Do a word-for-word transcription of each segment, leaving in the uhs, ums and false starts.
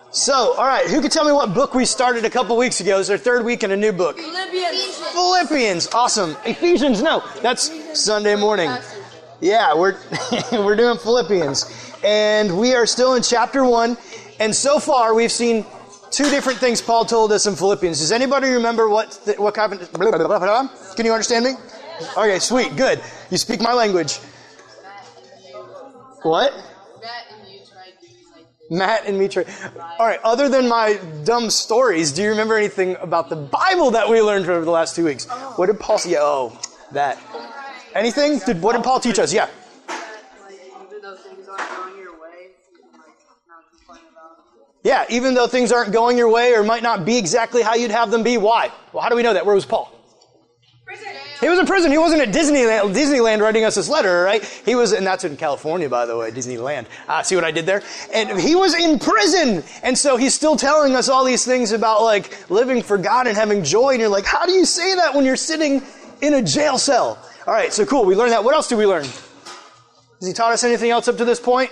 So, all right, who can tell me what book we started a couple weeks ago? It's our third week in a new book. Philippians. Philippians, awesome. Ephesians, no, that's Sunday morning. Yeah, we're we're doing Philippians, and we are still in chapter one. And so far, we've seen two different things Paul told us in Philippians. Does anybody remember what th- what happened? Can you understand me? Okay, sweet, good. You speak my language. What? Matt and me tried. All right, other than my dumb stories, do you remember anything about the Bible that we learned over the last two weeks? What did Paul say? Oh, that. Anything? Did, what did Paul teach us? Yeah. Yeah, even though things aren't going your way or might not be exactly how you'd have them be. Why? Well, how do we know that? Where was Paul? Prison. He was in prison. He wasn't at Disneyland, Disneyland writing us this letter, right? He was, and that's in California, by the way, Disneyland. Ah, see what I did there? And he was in prison. And so he's still telling us all these things about like living for God and having joy. And you're like, how do you say that when you're sitting in a jail cell? All right, so cool. We learned that. What else did we learn? Has he taught us anything else up to this point?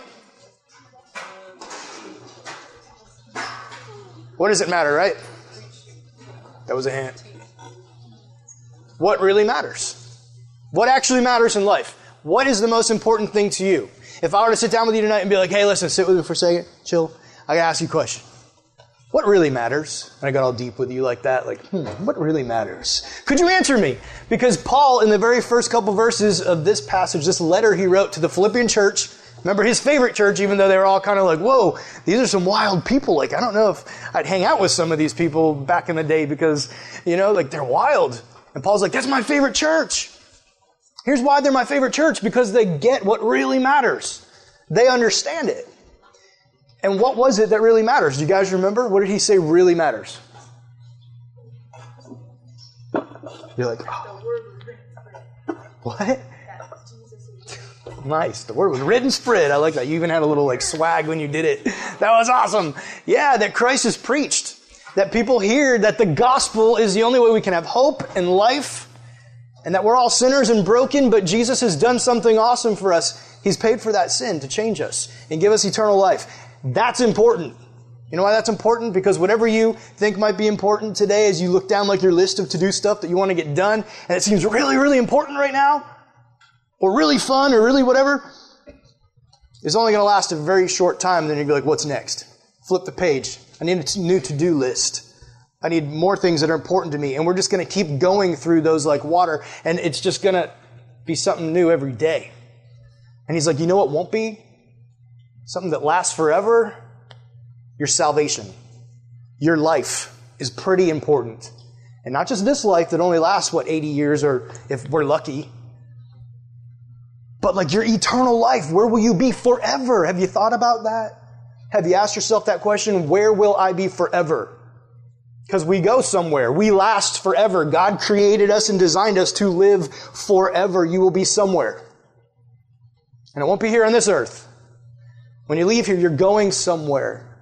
What does it matter, right? That was a hint. What really matters? What actually matters in life? What is the most important thing to you? If I were to sit down with you tonight and be like, hey, listen, sit with me for a second, chill, I gotta ask you a question. What really matters? And I got all deep with you like that, like, hmm, what really matters? Could you answer me? Because Paul, in the very first couple verses of this passage, this letter he wrote to the Philippian church, remember his favorite church, even though they were all kind of like, whoa, these are some wild people. Like, I don't know if I'd hang out with some of these people back in the day because, you know, like they're wild. And Paul's like, that's my favorite church. Here's why they're my favorite church, because they get what really matters. They understand it. And what was it that really matters? Do you guys remember? What did he say really matters? You're like, oh. What? Nice. The word was written spread. I like that. You even had a little like swag when you did it. That was awesome. Yeah, that Christ is preached. That people hear that the gospel is the only way we can have hope and life, and that we're all sinners and broken, but Jesus has done something awesome for us. He's paid for that sin to change us and give us eternal life. That's important. You know why that's important? Because whatever you think might be important today, as you look down like your list of to-do stuff that you want to get done, and it seems really, really important right now, or really fun, or really whatever, is only going to last a very short time. Then you'll be like, what's next? Flip the page. I need a new to-do list. I need more things that are important to me. And we're just going to keep going through those like water. And it's just going to be something new every day. And he's like, you know what won't be? Something that lasts forever? Your salvation. Your life is pretty important. And not just this life that only lasts, what, eighty years, or if we're lucky. But like your eternal life, where will you be forever? Have you thought about that? Have you asked yourself that question? Where will I be forever? Because we go somewhere. We last forever. God created us and designed us to live forever. You will be somewhere. And it won't be here on this earth. When you leave here, you're going somewhere.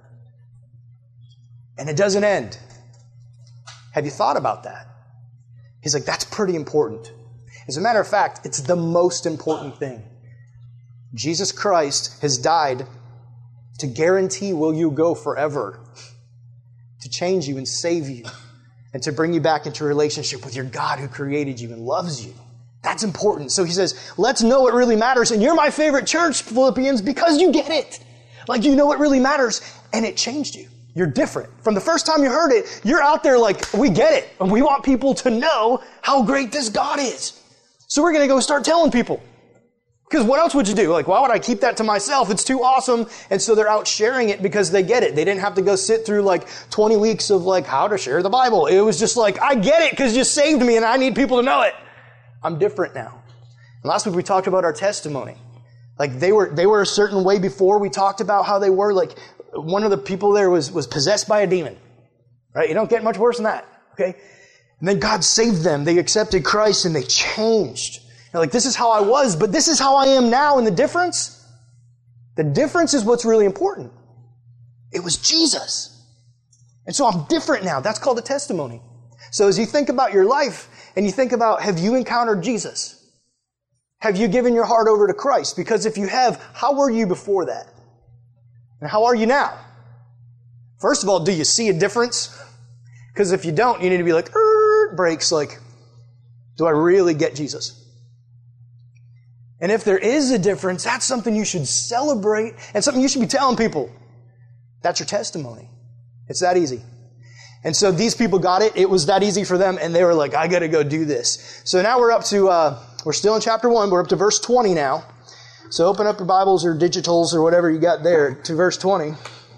And it doesn't end. Have you thought about that? He's like, that's pretty important. As a matter of fact, it's the most important thing. Jesus Christ has died to guarantee will you go forever, to change you and save you, and to bring you back into a relationship with your God who created you and loves you. That's important. So he says, let's know what really matters. And you're my favorite church, Philippians, because you get it. Like you know what really matters, and it changed you. You're different. From the first time you heard it, you're out there like, we get it. And we want people to know how great this God is. So we're going to go start telling people. Because what else would you do? Like, why would I keep that to myself? It's too awesome. And so they're out sharing it because they get it. They didn't have to go sit through like twenty weeks of like how to share the Bible. It was just like, I get it because you saved me and I need people to know it. I'm different now. And last week we talked about our testimony. Like they were, they were a certain way before. We talked about how they were. Like one of the people there was, was possessed by a demon. Right? You don't get much worse than that. Okay? And then God saved them. They accepted Christ and they changed. They're like, this is how I was, but this is how I am now. And the difference? The difference is what's really important. It was Jesus. And so I'm different now. That's called a testimony. So as you think about your life and you think about, have you encountered Jesus? Have you given your heart over to Christ? Because if you have, how were you before that? And how are you now? First of all, do you see a difference? Because if you don't, you need to be like, brakes, like, do I really get Jesus? And if there is a difference, that's something you should celebrate and something you should be telling people. That's your testimony. It's that easy. And so these people got it. It was that easy for them, and they were like, I got to go do this. So now we're up to, uh, we're still in chapter one. We're up to verse twenty now. So open up your Bibles or digitals or whatever you got there to verse twenty.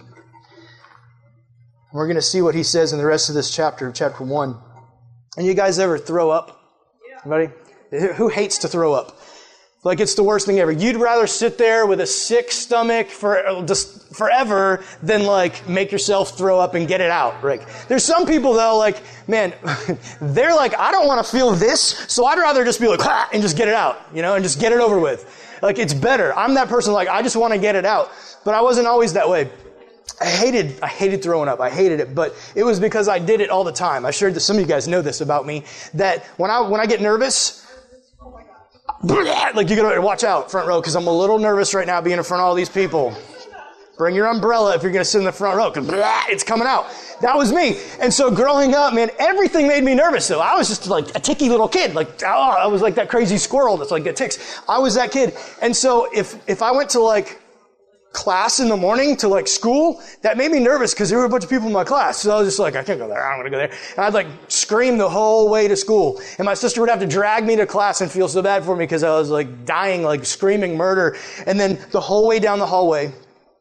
We're going to see what he says in the rest of this chapter, chapter one. And you guys ever throw up? Anybody? Who hates to throw up? Like it's the worst thing ever. You'd rather sit there with a sick stomach for just forever than like make yourself throw up and get it out. Like there's some people though, like man, they're like, I don't want to feel this, so I'd rather just be like, ha, and just get it out, you know, and just get it over with. Like it's better. I'm that person. Like I just want to get it out, but I wasn't always that way. I hated, I hated throwing up. I hated it, but it was because I did it all the time. I shared that some of you guys know this about me, that when I, when I get nervous, like you gotta watch out, front row, because I'm a little nervous right now being in front of all these people. Bring your umbrella if you're going to sit in the front row, because it's coming out. That was me. And so growing up, man, everything made me nervous. So I was just like a ticky little kid. Like, oh, I was like that crazy squirrel that's like, get ticks. I was that kid. And so if, if I went to like class in the morning to like school, that made me nervous because there were a bunch of people in my class. So I was just like, I can't go there. I don't want to go there. And I'd like scream the whole way to school. And my sister would have to drag me to class and feel so bad for me because I was like dying, like screaming murder. And then the whole way down the hallway,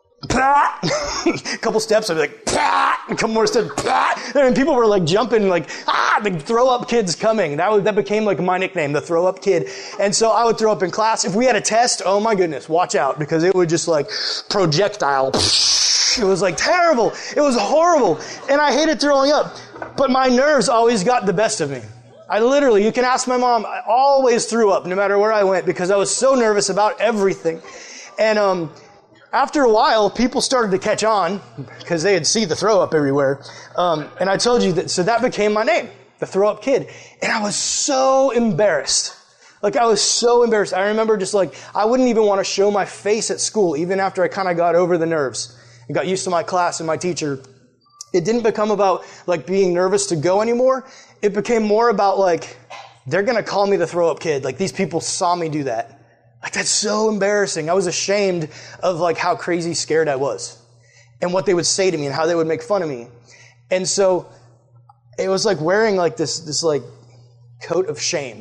a couple steps, I'd be like, a couple more steps, and people were like jumping, like, ah, the throw up kid's coming. That was, that became like my nickname, the throw up kid. And so I would throw up in class. If we had a test, oh my goodness, watch out, because it would just like projectile. It was like terrible. It was horrible. And I hated throwing up. But my nerves always got the best of me. I literally, you can ask my mom, I always threw up no matter where I went because I was so nervous about everything. And, um, after a while, people started to catch on because they had seen the throw up everywhere. Um, and I told you that, so that became my name, the throw up kid. And I was so embarrassed. Like I was so embarrassed. I remember just like, I wouldn't even want to show my face at school, even after I kind of got over the nerves and got used to my class and my teacher. It didn't become about like being nervous to go anymore. It became more about like, they're going to call me the throw up kid. Like these people saw me do that. Like, that's so embarrassing. I was ashamed of, like, how crazy scared I was and what they would say to me and how they would make fun of me. And so it was like wearing, like, this, this like, coat of shame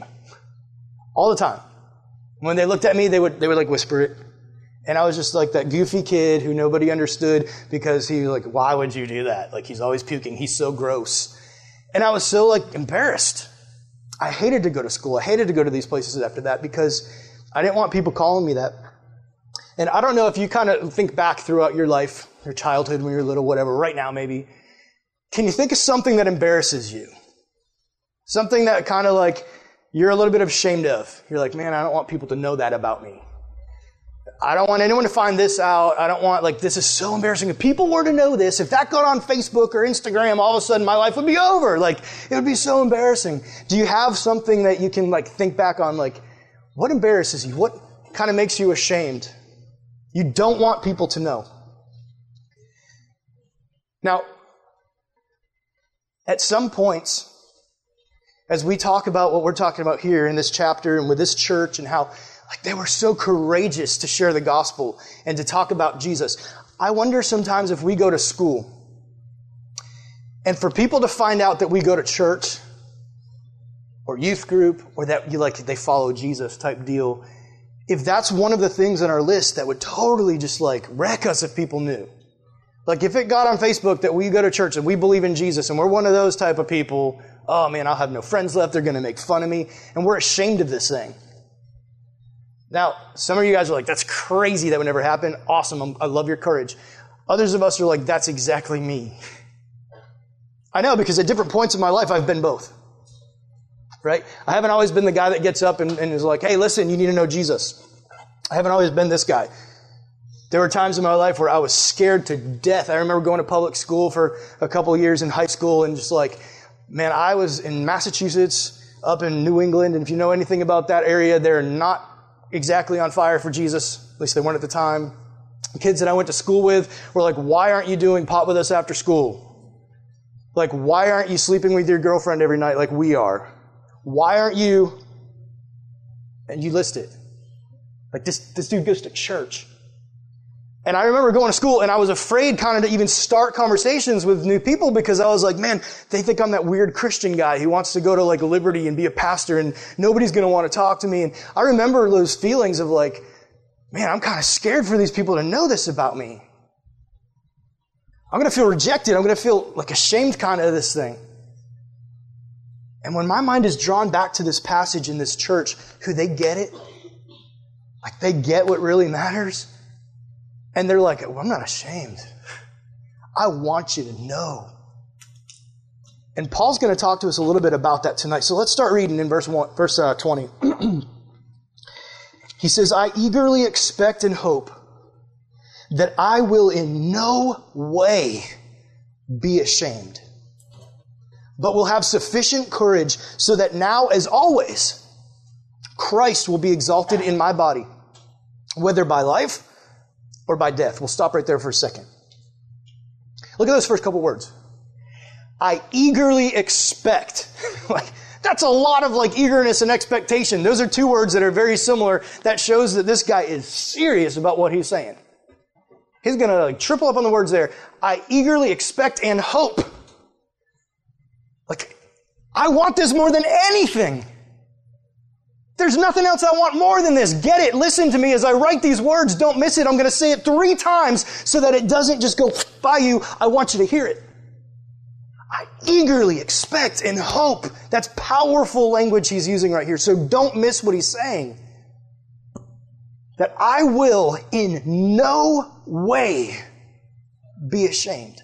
all the time. When they looked at me, they would, they would, like, whisper it. And I was just, like, that goofy kid who nobody understood because he was like, why would you do that? Like, he's always puking. He's so gross. And I was so, like, embarrassed. I hated to go to school. I hated to go to these places after that because I didn't want people calling me that. And I don't know if you kind of think back throughout your life, your childhood when you were little, whatever, right now maybe. Can you think of something that embarrasses you? Something that kind of like you're a little bit ashamed of. You're like, man, I don't want people to know that about me. I don't want anyone to find this out. I don't want, like, this is so embarrassing. If people were to know this, if that got on Facebook or Instagram, all of a sudden my life would be over. Like, it would be so embarrassing. Do you have something that you can, like, think back on, like, what embarrasses you? What kind of makes you ashamed? You don't want people to know. Now, at some points, as we talk about what we're talking about here in this chapter and with this church and how like they were so courageous to share the gospel and to talk about Jesus, I wonder sometimes if we go to school and for people to find out that we go to church or youth group, or that you like they follow Jesus type deal, if that's one of the things on our list that would totally just like wreck us if people knew. Like if it got on Facebook that we go to church and we believe in Jesus and we're one of those type of people, oh man, I'll have no friends left, they're going to make fun of me, and we're ashamed of this thing. Now, some of you guys are like, that's crazy, that would never happen. Awesome, I'm, I love your courage. Others of us are like, that's exactly me. I know, because at different points in my life, I've been both. Right? I haven't always been the guy that gets up and, and is like, hey, listen, you need to know Jesus. I haven't always been this guy. There were times in my life where I was scared to death. I remember going to public school for a couple of years in high school and just like, man, I was in Massachusetts, up in New England, and if you know anything about that area, they're not exactly on fire for Jesus. At least they weren't at the time. The kids that I went to school with were like, why aren't you doing pot with us after school? Like, why aren't you sleeping with your girlfriend every night like we are? Why aren't you? And you list it. Like, this, this dude goes to church. And I remember going to school and I was afraid kind of to even start conversations with new people because I was like, man, they think I'm that weird Christian guy who wants to go to like Liberty and be a pastor and nobody's going to want to talk to me. And I remember those feelings of like, man, I'm kind of scared for these people to know this about me. I'm going to feel rejected. I'm going to feel like ashamed kind of this thing. And when my mind is drawn back to this passage in this church, who they get it, like they get what really matters, and they're like, well, I'm not ashamed. I want you to know. And Paul's going to talk to us a little bit about that tonight. So let's start reading in verse one, verse uh, twenty. He says, I eagerly expect and hope that I will in no way be ashamed, but will have sufficient courage so that now, as always, Christ will be exalted in my body, whether by life or by death. We'll stop right there for a second. Look at those first couple words. I eagerly expect. Like, that's a lot of like eagerness and expectation. Those are two words that are very similar. That shows that this guy is serious about what he's saying. He's going to like triple up on the words there. I eagerly expect and hope. Like, I want this more than anything. There's nothing else I want more than this. Get it. Listen to me as I write these words. Don't miss it. I'm going to say it three times so that it doesn't just go by you. I want you to hear it. I eagerly expect and hope. That's powerful language he's using right here. So don't miss what he's saying. That I will in no way be ashamed.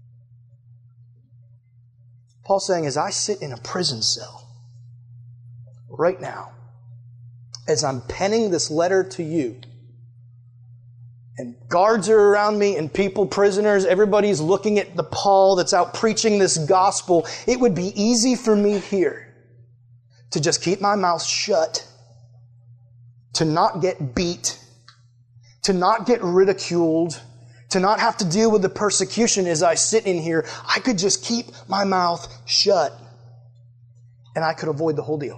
Paul's saying, as I sit in a prison cell right now, as I'm penning this letter to you, and guards are around me and people, prisoners, everybody's looking at the Paul that's out preaching this gospel, it would be easy for me here to just keep my mouth shut, to not get beat, to not get ridiculed, to not have to deal with the persecution as I sit in here. I could just keep my mouth shut and I could avoid the whole deal.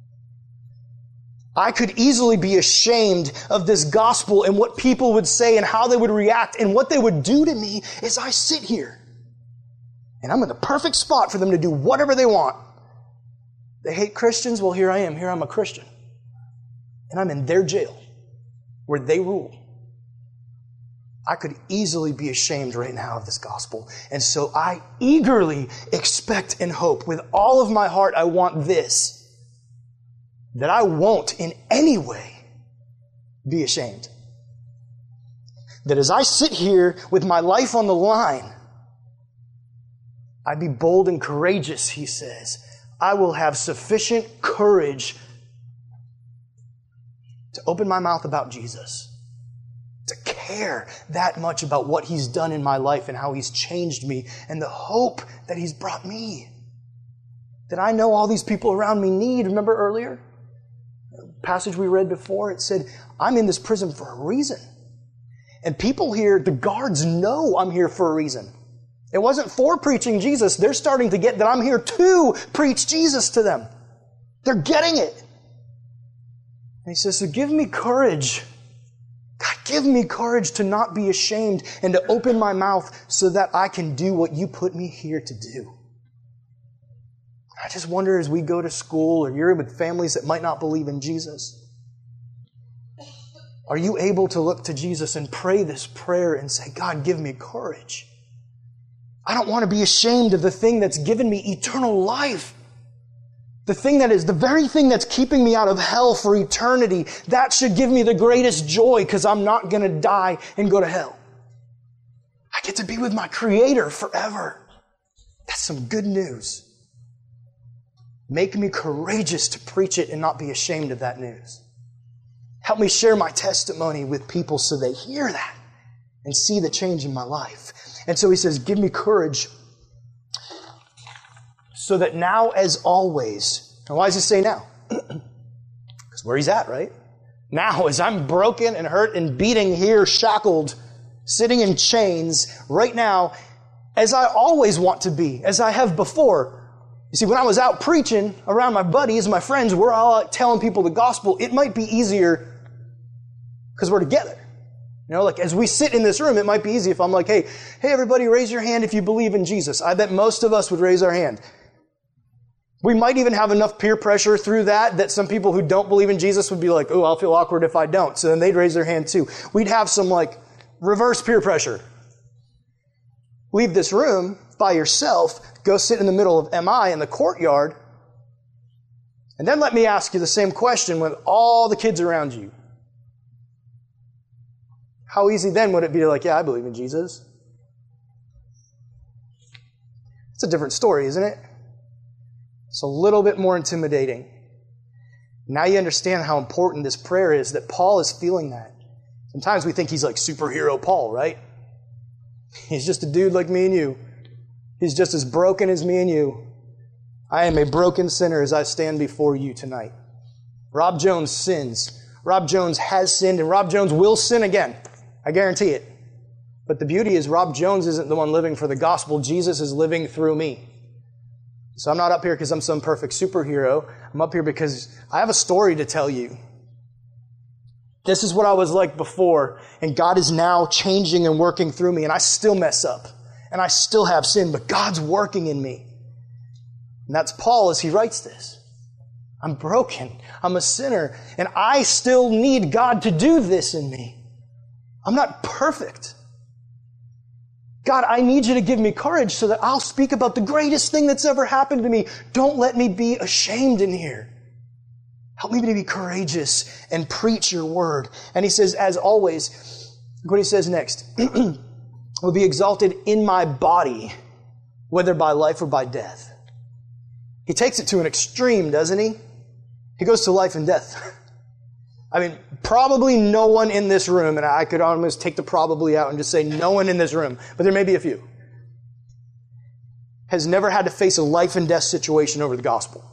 I could easily be ashamed of this gospel and what people would say and how they would react and what they would do to me as I sit here. And I'm in the perfect spot for them to do whatever they want. They hate Christians? Well, here I am. Here I'm a Christian. And I'm in their jail where they rule. I could easily be ashamed right now of this gospel. And so I eagerly expect and hope with all of my heart I want this, that I won't in any way be ashamed. That as I sit here with my life on the line, I'd be bold and courageous, he says. I will have sufficient courage to open my mouth about Jesus, to care that much about what He's done in my life and how He's changed me and the hope that He's brought me, that I know all these people around me need. Remember earlier? Passage we read before, it said, I'm in this prison for a reason. And people here, the guards know I'm here for a reason. It wasn't for preaching Jesus. They're starting to get that I'm here to preach Jesus to them. They're getting it. And he says, so give me courage. God, give me courage to not be ashamed and to open my mouth so that I can do what you put me here to do. I just wonder as we go to school or you're with families that might not believe in Jesus, are you able to look to Jesus and pray this prayer and say, God, give me courage. I don't want to be ashamed of the thing that's given me eternal life. The thing that is the very thing that's keeping me out of hell for eternity. That should give me the greatest joy because I'm not going to die and go to hell. I get to be with my Creator forever. That's some good news. Make me courageous to preach it and not be ashamed of that news. Help me share my testimony with people so they hear that and see the change in my life. And so he says, give me courage so that now as always. And why does he say now? Because where he's at, right? Now as I'm broken and hurt and beating here, shackled, sitting in chains right now, as I always want to be, as I have before. You see, when I was out preaching around my buddies, my friends, we're all out telling people the gospel, it might be easier because we're together. You know, like as we sit in this room, it might be easy if I'm like, hey, hey, everybody, raise your hand if you believe in Jesus. I bet most of us would raise our hand. We might even have enough peer pressure through that that some people who don't believe in Jesus would be like, oh, I'll feel awkward if I don't. So then they'd raise their hand too. We'd have some like reverse peer pressure. Leave this room by yourself, go sit in the middle of M I in the courtyard, and then let me ask you the same question with all the kids around you. How easy then would it be to like, yeah, I believe in Jesus? It's a different story, isn't it? It's a little bit more intimidating. Now you understand how important this prayer is, that Paul is feeling that. Sometimes we think he's like superhero Paul, right? He's just a dude like me and you. He's just as broken as me and you. I am a broken sinner as I stand before you tonight. Rob Jones sins. Rob Jones has sinned, and Rob Jones will sin again. I guarantee it. But the beauty is Rob Jones isn't the one living for the gospel. Jesus is living through me. So I'm not up here because I'm some perfect superhero. I'm up here because I have a story to tell you. This is what I was like before, and God is now changing and working through me, and I still mess up, and I still have sin, but God's working in me. And that's Paul as he writes this. I'm broken. I'm a sinner, and I still need God to do this in me. I'm not perfect. God, I need you to give me courage so that I'll speak about the greatest thing that's ever happened to me. Don't let me be ashamed in here. Help me to be courageous and preach your word. And he says, as always, look what he says next. Will be exalted in my body, whether by life or by death. He takes it to an extreme, doesn't he? He goes to life and death. I mean, probably no one in this room, and I could almost take the probably out and just say no one in this room, but there may be a few, has never had to face a life and death situation over the gospel.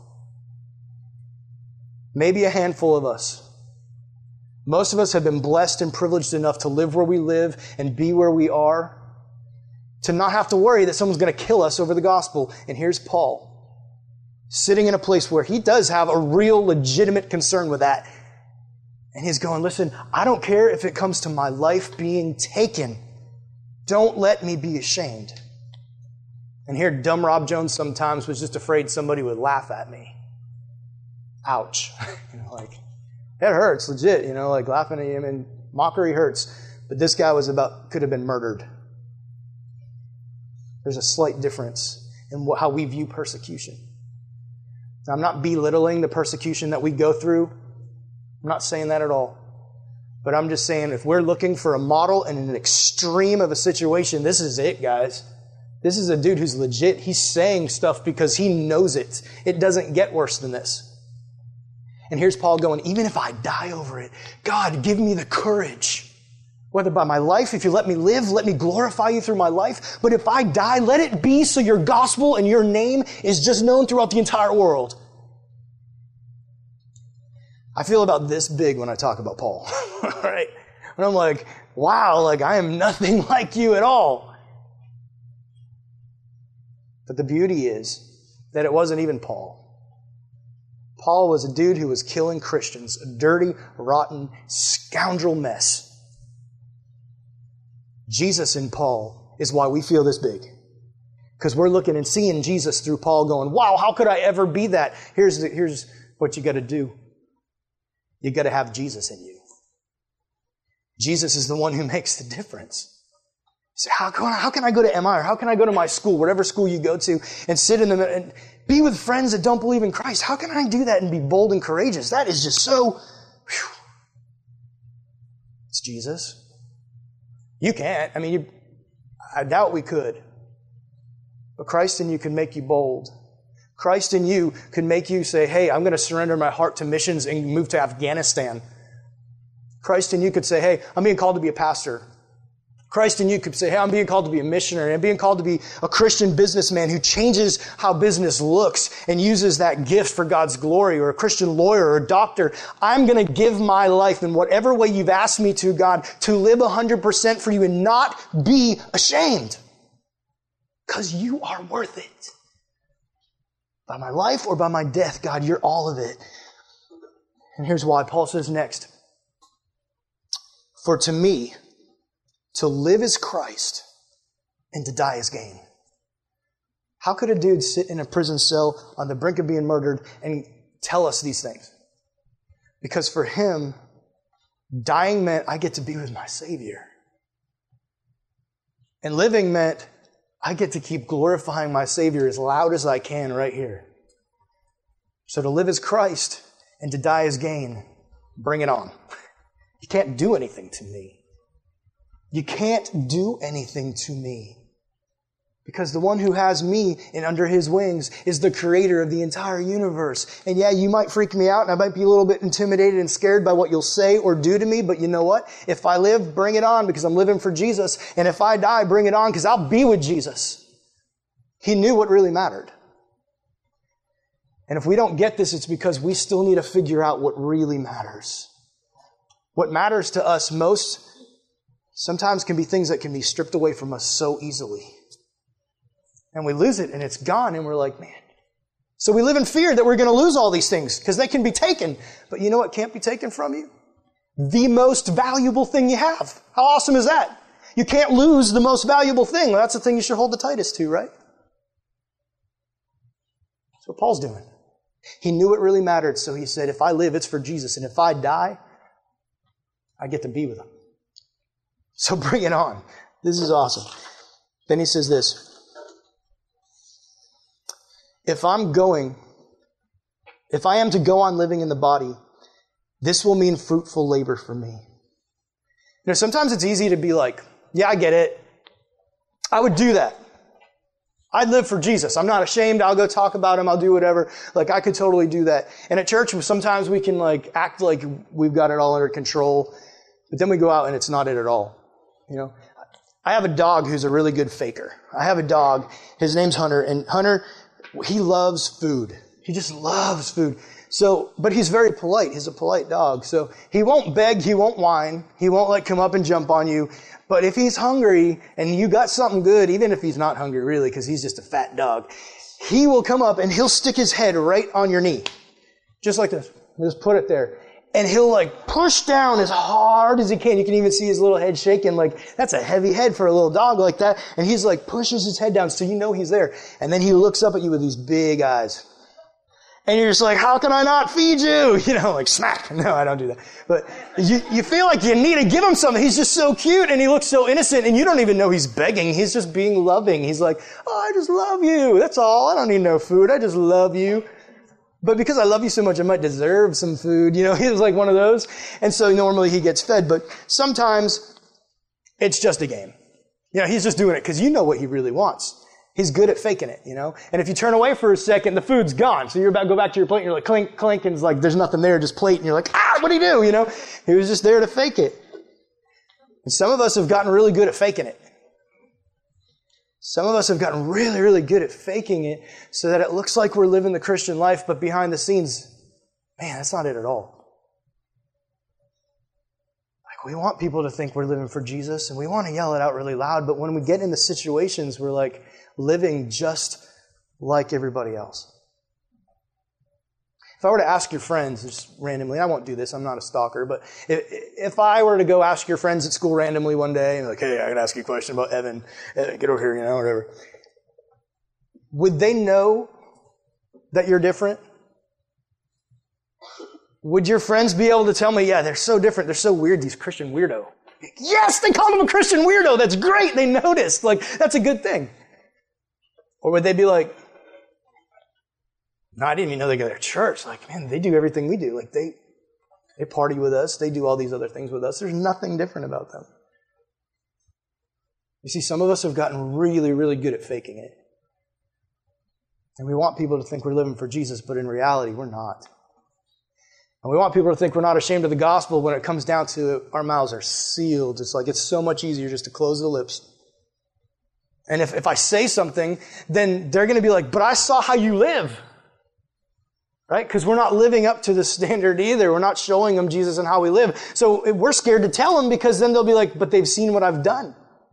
Maybe a handful of us. Most of us have been blessed and privileged enough to live where we live and be where we are, to not have to worry that someone's going to kill us over the gospel. And here's Paul, sitting in a place where he does have a real legitimate concern with that. And he's going, listen, I don't care if it comes to my life being taken. Don't let me be ashamed. And here, dumb Rob Jones sometimes was just afraid somebody would laugh at me. Ouch. You know, like, it hurts, legit, you know, like laughing at him, and mockery hurts. But this guy was about, could have been murdered. There's a slight difference in how we view persecution. Now, I'm not belittling the persecution that we go through. I'm not saying that at all. But I'm just saying, if we're looking for a model and an extreme of a situation, this is it, guys. This is a dude who's legit. He's saying stuff because he knows it. It doesn't get worse than this. And here's Paul going, even if I die over it, God, give me the courage. Whether by my life, if you let me live, let me glorify you through my life. But if I die, let it be so your gospel and your name is just known throughout the entire world. I feel about this big when I talk about Paul. Right? When I'm like, wow, like I am nothing like you at all. But the beauty is that it wasn't even Paul. Paul was a dude who was killing Christians, a dirty, rotten, scoundrel mess. Jesus in Paul is why we feel this big. Because we're looking and seeing Jesus through Paul going, wow, how could I ever be that? Here's, the, here's what you got to do. You got to have Jesus in you. Jesus is the one who makes the difference. So how can, I, how can I go to M I or how can I go to my school, whatever school you go to, and sit in the and be with friends that don't believe in Christ? How can I do that and be bold and courageous? That is just so, whew. It's Jesus. You can't. I mean, you, I doubt we could. But Christ in you can make you bold. Christ in you can make you say, hey, I'm going to surrender my heart to missions and move to Afghanistan. Christ in you could say, hey, I'm being called to be a pastor. Christ in you could say, hey, I'm being called to be a missionary. I'm being called to be a Christian businessman who changes how business looks and uses that gift for God's glory, or a Christian lawyer or a doctor. I'm going to give my life in whatever way you've asked me to, God, to live one hundred percent for you and not be ashamed. Because you are worth it. By my life or by my death, God, you're all of it. And here's why. Paul says next, for to me, to live is Christ, and to die is gain. How could a dude sit in a prison cell on the brink of being murdered and tell us these things? Because for him, dying meant I get to be with my Savior. And living meant I get to keep glorifying my Savior as loud as I can right here. So to live is Christ, and to die is gain. Bring it on. You can't do anything to me. You can't do anything to me. Because the one who has me and under his wings is the creator of the entire universe. And yeah, you might freak me out and I might be a little bit intimidated and scared by what you'll say or do to me. But you know what? If I live, bring it on because I'm living for Jesus. And if I die, bring it on because I'll be with Jesus. He knew what really mattered. And if we don't get this, it's because we still need to figure out what really matters. What matters to us most sometimes can be things that can be stripped away from us so easily. And we lose it and it's gone and we're like, man. So we live in fear that we're going to lose all these things because they can be taken. But you know what can't be taken from you? The most valuable thing you have. How awesome is that? You can't lose the most valuable thing. Well, that's the thing you should hold the tightest to, right? That's what Paul's doing. He knew it really mattered. So he said, if I live, it's for Jesus. And if I die, I get to be with him. So bring it on. This is awesome. Then he says this. If I'm going, if I am to go on living in the body, this will mean fruitful labor for me. You know, sometimes it's easy to be like, yeah, I get it. I would do that. I'd live for Jesus. I'm not ashamed. I'll go talk about him. I'll do whatever. Like, I could totally do that. And at church, sometimes we can like act like we've got it all under control. But then we go out and it's not it at all. You know, I have a dog who's a really good faker. I have a dog. His name's Hunter. And Hunter, he loves food. He just loves food. So, but he's very polite. He's a polite dog. So he won't beg. He won't whine. He won't like come up and jump on you. But if he's hungry and you got something good, even if he's not hungry really, because he's just a fat dog, he will come up and he'll stick his head right on your knee. Just like this. Just put it there. And he'll like push down as hard as he can. You can even see his little head shaking. Like, that's a heavy head for a little dog like that. And he's like pushes his head down so you know he's there. And then he looks up at you with these big eyes. And you're just like, how can I not feed you? You know, like smack. No, I don't do that. But you, you feel like you need to give him something. He's just so cute and he looks so innocent and you don't even know he's begging. He's just being loving. He's like, oh, I just love you. That's all. I don't need no food. I just love you. But because I love you so much, I might deserve some food. You know, he was like one of those. And so normally he gets fed. But sometimes it's just a game. You know, he's just doing it because you know what he really wants. He's good at faking it, you know. And if you turn away for a second, the food's gone. So you're about to go back to your plate and you're like clink, clink. And it's like, there's nothing there, just plate. And you're like, ah, what'd he do? You know, he was just there to fake it. And some of us have gotten really good at faking it. Some of us have gotten really, really good at faking it so that it looks like we're living the Christian life, but behind the scenes, man, that's not it at all. Like, we want people to think we're living for Jesus, and we want to yell it out really loud, but when we get into situations, we're like living just like everybody else. If I were to ask your friends, just randomly, I won't do this, I'm not a stalker, but if, if I were to go ask your friends at school randomly one day, and like, hey, I gotta ask you a question about Evan, get over here, you know, whatever. Would they know that you're different? Would your friends be able to tell me, yeah, they're so different, they're so weird, these Christian weirdo? Yes, they called him a Christian weirdo, that's great, they noticed, like, that's a good thing. Or would they be like, no, I didn't even know they go to church. Like, man, they do everything we do. Like, they they party with us. They do all these other things with us. There's nothing different about them. You see, some of us have gotten really, really good at faking it. And we want people to think we're living for Jesus, but in reality, we're not. And we want people to think we're not ashamed of the gospel. When it comes down to it, our mouths are sealed. It's like it's so much easier just to close the lips. And if, if I say something, then they're going to be like, but I saw how you live. Right? Because we're not living up to the standard either. We're not showing them Jesus and how we live. So we're scared to tell them because then they'll be like, but they've seen what I've done.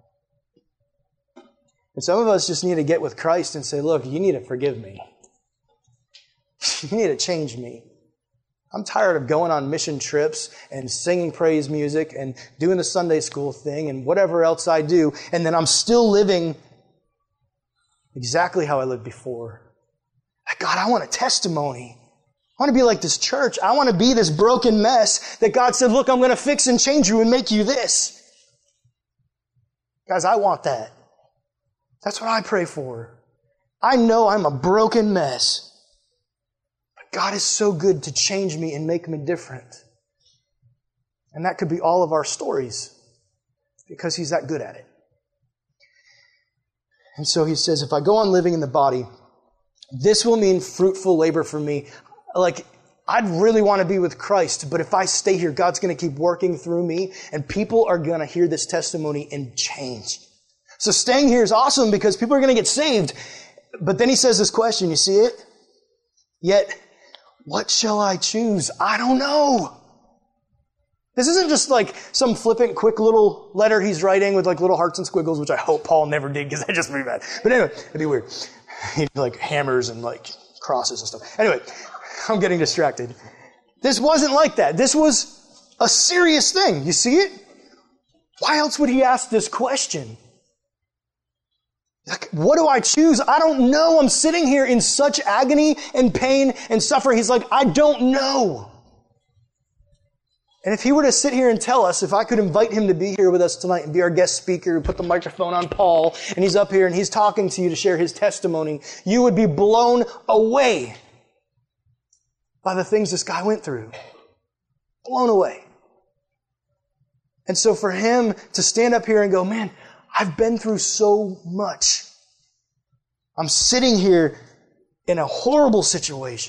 And some of us just need to get with Christ and say, look, you need to forgive me. You need to change me. I'm tired of going on mission trips and singing praise music and doing the Sunday school thing and whatever else I do, and then I'm still living exactly how I lived before. God, I want a testimony. I want to be like this church. I want to be this broken mess that God said, look, I'm going to fix and change you and make you this. Guys, I want that. That's what I pray for. I know I'm a broken mess. God is so good to change me and make me different. And that could be all of our stories because He's that good at it. And so He says, if I go on living in the body, this will mean fruitful labor for me. Like, I'd really want to be with Christ, but if I stay here, God's going to keep working through me and people are going to hear this testimony and change. So staying here is awesome because people are going to get saved. But then He says this question, you see it? Yet, what shall I choose? I don't know. This isn't just like some flippant, quick little letter He's writing with like little hearts and squiggles, which I hope Paul never did because that'd just be bad. But anyway, it'd be weird. He'd be like hammers and like crosses and stuff. Anyway, I'm getting distracted. This wasn't like that. This was a serious thing. You see it? Why else would He ask this question? Like, what do I choose? I don't know. I'm sitting here in such agony and pain and suffering. He's like, I don't know. And if He were to sit here and tell us, if I could invite Him to be here with us tonight and be our guest speaker, put the microphone on Paul, and he's up here and he's talking to you to share his testimony, you would be blown away by the things this guy went through. Blown away. And so for him to stand up here and go, man, I've been through so much. I'm sitting here in a horrible situation.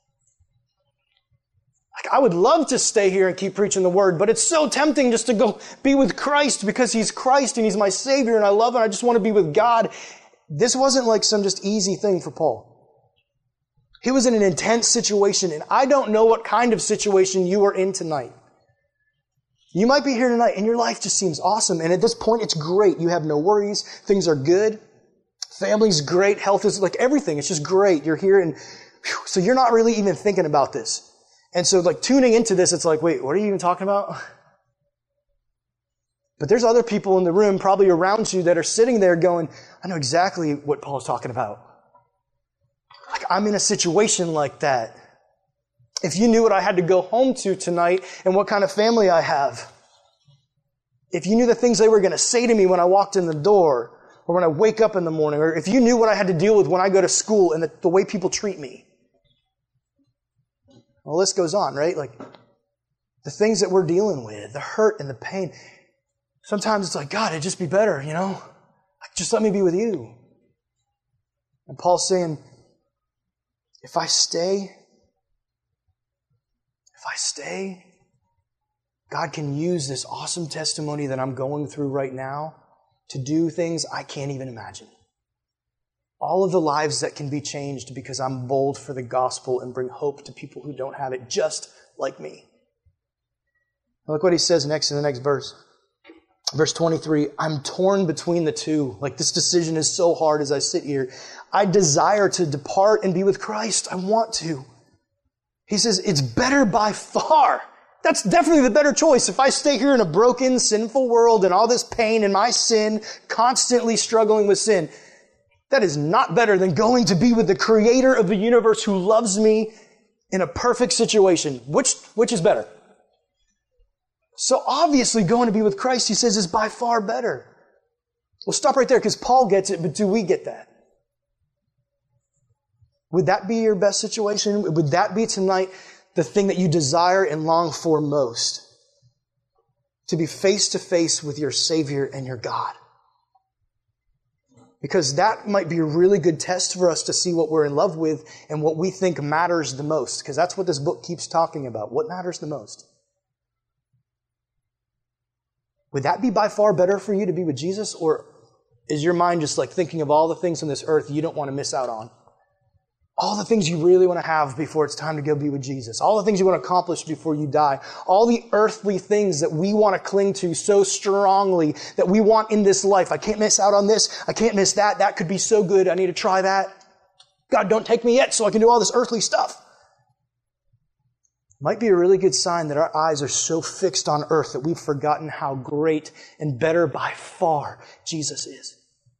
Like, I would love to stay here and keep preaching the Word, but it's so tempting just to go be with Christ because He's Christ and He's my Savior and I love Him. I just want to be with God. This wasn't like some just easy thing for Paul. He was in an intense situation, and I don't know what kind of situation you are in tonight. You might be here tonight and your life just seems awesome. And at this point, it's great. You have no worries. Things are good. Family's great. Health is like everything. It's just great. You're here and whew, so you're not really even thinking about this. And so like tuning into this, it's like, wait, what are you even talking about? But there's other people in the room, probably around you, that are sitting there going, I know exactly what Paul's talking about. Like, I'm in a situation like that. If you knew what I had to go home to tonight and what kind of family I have, if you knew the things they were going to say to me when I walked in the door or when I wake up in the morning, or if you knew what I had to deal with when I go to school and the, the way people treat me. Well, the list goes on, right? Like the things that we're dealing with, the hurt and the pain. Sometimes it's like, God, it'd just be better, you know? Like, just let me be with you. And Paul's saying, if I stay, If I stay, God can use this awesome testimony that I'm going through right now to do things I can't even imagine. All of the lives that can be changed because I'm bold for the gospel and bring hope to people who don't have it, just like me. Look what he says next in the next verse. Verse twenty-three, I'm torn between the two. Like, this decision is so hard as I sit here. I desire to depart and be with Christ. I want to. He says, it's better by far. That's definitely the better choice. If I stay here in a broken, sinful world and all this pain and my sin, constantly struggling with sin, that is not better than going to be with the Creator of the universe who loves me in a perfect situation. Which, which is better? So obviously going to be with Christ, he says, is by far better. We'll stop right there because Paul gets it, but do we get that? Would that be your best situation? Would that be tonight the thing that you desire and long for most? To be face to face with your Savior and your God. Because that might be a really good test for us to see what we're in love with and what we think matters the most. Because that's what this book keeps talking about. What matters the most? Would that be by far better for you to be with Jesus? Or is your mind just like thinking of all the things on this earth you don't want to miss out on? All the things you really want to have before it's time to go be with Jesus. All the things you want to accomplish before you die. All the earthly things that we want to cling to so strongly that we want in this life. I can't miss out on this. I can't miss that. That could be so good. I need to try that. God, don't take me yet so I can do all this earthly stuff. Might be a really good sign that our eyes are so fixed on earth that we've forgotten how great and better by far Jesus is.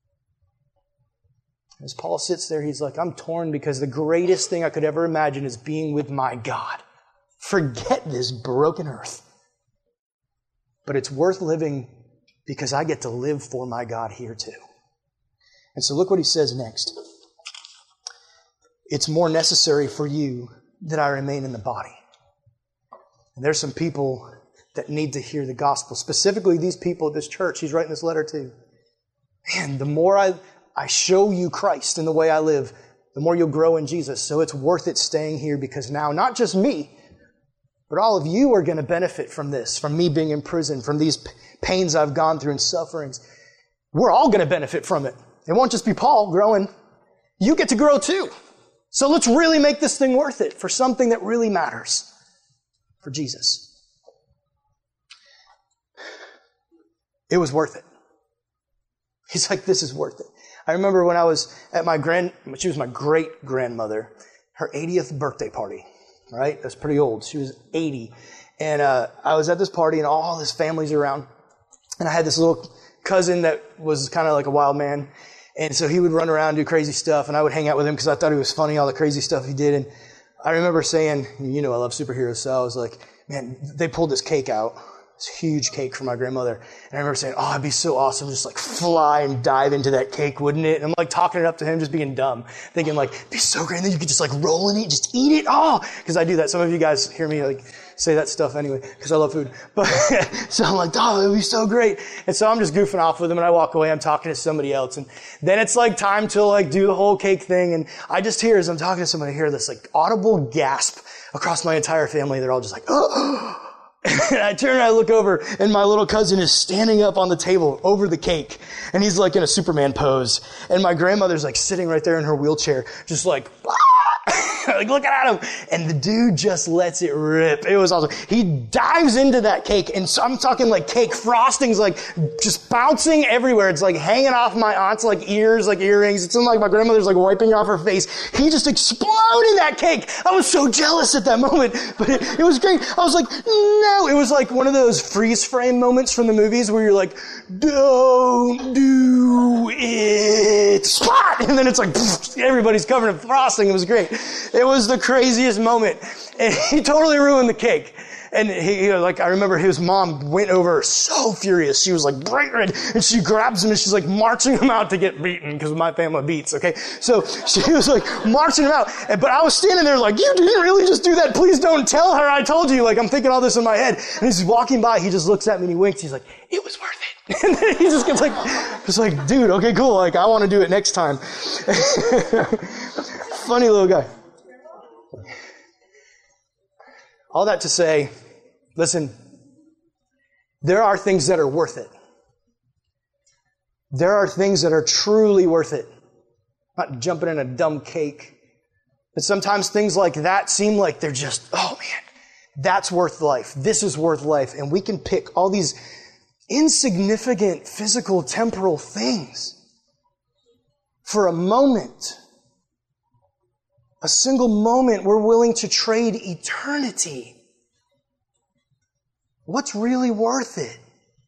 As Paul sits there, he's like, I'm torn because the greatest thing I could ever imagine is being with my God. Forget this broken earth. But it's worth living because I get to live for my God here too. And so look what he says next. It's more necessary for you that I remain in the body. And there's some people that need to hear the gospel. Specifically these people at this church he's writing this letter to. Man, the more I... I show you Christ in the way I live, the more you'll grow in Jesus. So it's worth it staying here because now, not just me, but all of you are going to benefit from this, from me being in prison, from these pains I've gone through and sufferings. We're all going to benefit from it. It won't just be Paul growing. You get to grow too. So let's really make this thing worth it for something that really matters, for Jesus. It was worth it. He's like, this is worth it. I remember when I was at my grand, she was my great-grandmother, her eightieth birthday party, right? That's pretty old. She was eighty. And uh, I was at this party and all this family's around. And I had this little cousin that was kind of like a wild man. And so he would run around and do crazy stuff. And I would hang out with him because I thought he was funny, all the crazy stuff he did. And I remember saying, you know I love superheroes. So I was like, man, they pulled this cake out. This huge cake for my grandmother. And I remember saying, oh, it'd be so awesome. Just like fly and dive into that cake, wouldn't it? And I'm like talking it up to him, just being dumb. Thinking like, it'd be so great. And then you could just like roll in it, just eat it. Oh, because I do that. Some of you guys hear me like say that stuff anyway, because I love food. But so I'm like, oh, it'd be so great. And so I'm just goofing off with him and I walk away. I'm talking to somebody else. And then it's like time to like do the whole cake thing. And I just hear, as I'm talking to somebody, I hear this like audible gasp across my entire family. They're all just like, oh. And I turn and I look over and my little cousin is standing up on the table over the cake and he's like in a Superman pose and my grandmother's like sitting right there in her wheelchair just like like looking at him and the dude just lets it rip. It was awesome. He dives into that cake and so I'm talking like cake frostings like just bouncing everywhere. It's like hanging off my aunt's like ears like earrings. It's like my grandmother's like wiping off her face. He just exploded that cake. I was so jealous at that moment, but it, it was great. I was like, no, it was like one of those freeze frame moments from the movies where you're like, don't do it. Spot! And then it's like, pfft, everybody's covered in frosting. It was great. It was the craziest moment. And he totally ruined the cake. And he, you know, like, I remember his mom went over so furious. She was like bright red and she grabs him and she's like marching him out to get beaten because my family beats, okay? So she was like marching him out. But I was standing there like, you didn't really just do that. Please don't tell her I told you. Like, I'm thinking all this in my head. And he's walking by. He just looks at me and he winks. He's like, it was worth it. And then he just gets like, just like, dude, okay, cool. Like, I want to do it next time. Funny little guy. All that to say, listen, there are things that are worth it. There are things that are truly worth it. Not jumping in a dumb cake. But sometimes things like that seem like they're just, oh man, that's worth life. This is worth life. And we can pick all these insignificant physical, temporal things for a moment. A single moment, we're willing to trade eternity. What's really worth it?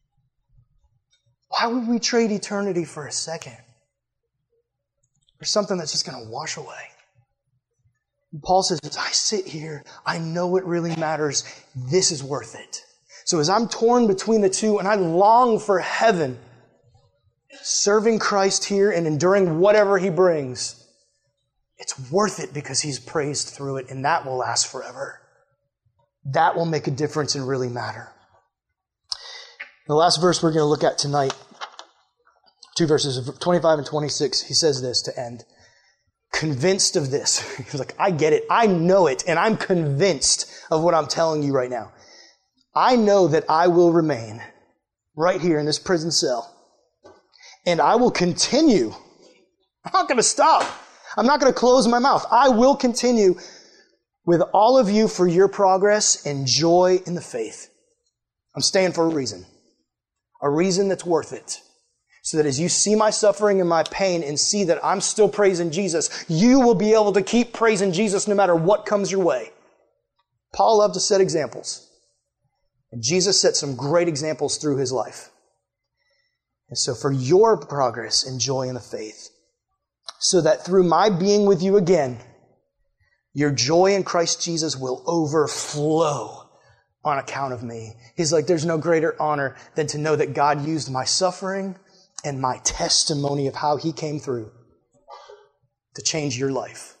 Why would we trade eternity for a second? For something that's just going to wash away. And Paul says, as I sit here, I know what really matters. This is worth it. So as I'm torn between the two and I long for heaven, serving Christ here and enduring whatever He brings, it's worth it because He's praised through it, and that will last forever. That will make a difference and really matter. The last verse we're going to look at tonight, two verses, twenty-five and twenty-six, he says this to end. Convinced of this. He's like, I get it. I know it. And I'm convinced of what I'm telling you right now. I know that I will remain right here in this prison cell. And I will continue. I'm not going to stop. I'm not going to close my mouth. I will continue with all of you for your progress and joy in the faith. I'm staying for a reason. A reason that's worth it. So that as you see my suffering and my pain and see that I'm still praising Jesus, you will be able to keep praising Jesus no matter what comes your way. Paul loved to set examples. And Jesus set some great examples through his life. And so for your progress and joy in the faith, so that through my being with you again, your joy in Christ Jesus will overflow on account of me. He's like, there's no greater honor than to know that God used my suffering and my testimony of how He came through to change your life.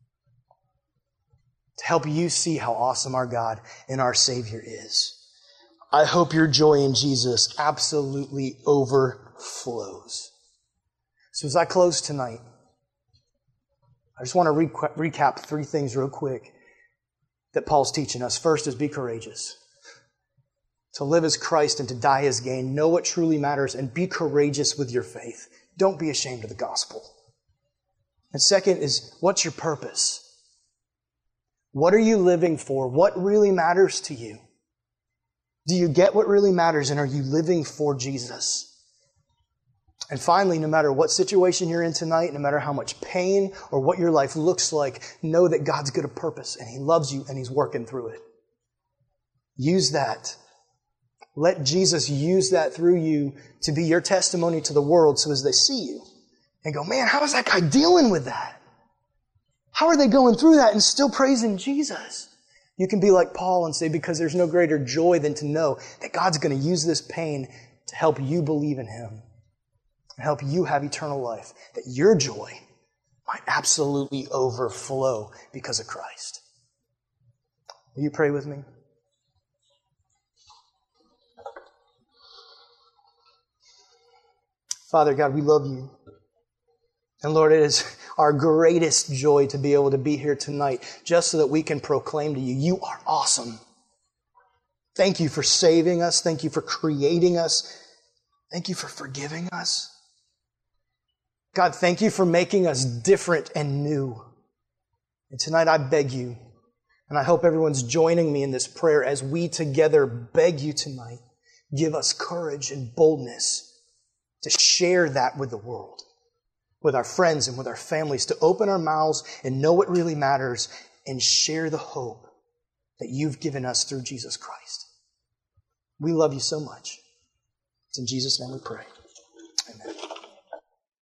To help you see how awesome our God and our Savior is. I hope your joy in Jesus absolutely overflows. So as I close tonight, I just want to re- recap three things real quick that Paul's teaching us. First is be courageous. To live as Christ and to die as gain. Know what truly matters and be courageous with your faith. Don't be ashamed of the gospel. And second is, what's your purpose? What are you living for? What really matters to you? Do you get what really matters, and are you living for Jesus? And finally, no matter what situation you're in tonight, no matter how much pain or what your life looks like, know that God's got a purpose and He loves you and He's working through it. Use that. Let Jesus use that through you to be your testimony to the world, so as they see you and go, man, how is that guy dealing with that? How are they going through that and still praising Jesus? You can be like Paul and say, because there's no greater joy than to know that God's going to use this pain to help you believe in Him and help you have eternal life, that your joy might absolutely overflow because of Christ. Will you pray with me? Father God, we love you. And Lord, it is our greatest joy to be able to be here tonight just so that we can proclaim to you, you are awesome. Thank you for saving us. Thank you for creating us. Thank you for forgiving us. God, thank you for making us different and new. And tonight I beg you, and I hope everyone's joining me in this prayer as we together beg you tonight, give us courage and boldness to share that with the world, with our friends and with our families, to open our mouths and know what really matters and share the hope that you've given us through Jesus Christ. We love you so much. It's in Jesus' name we pray. Amen.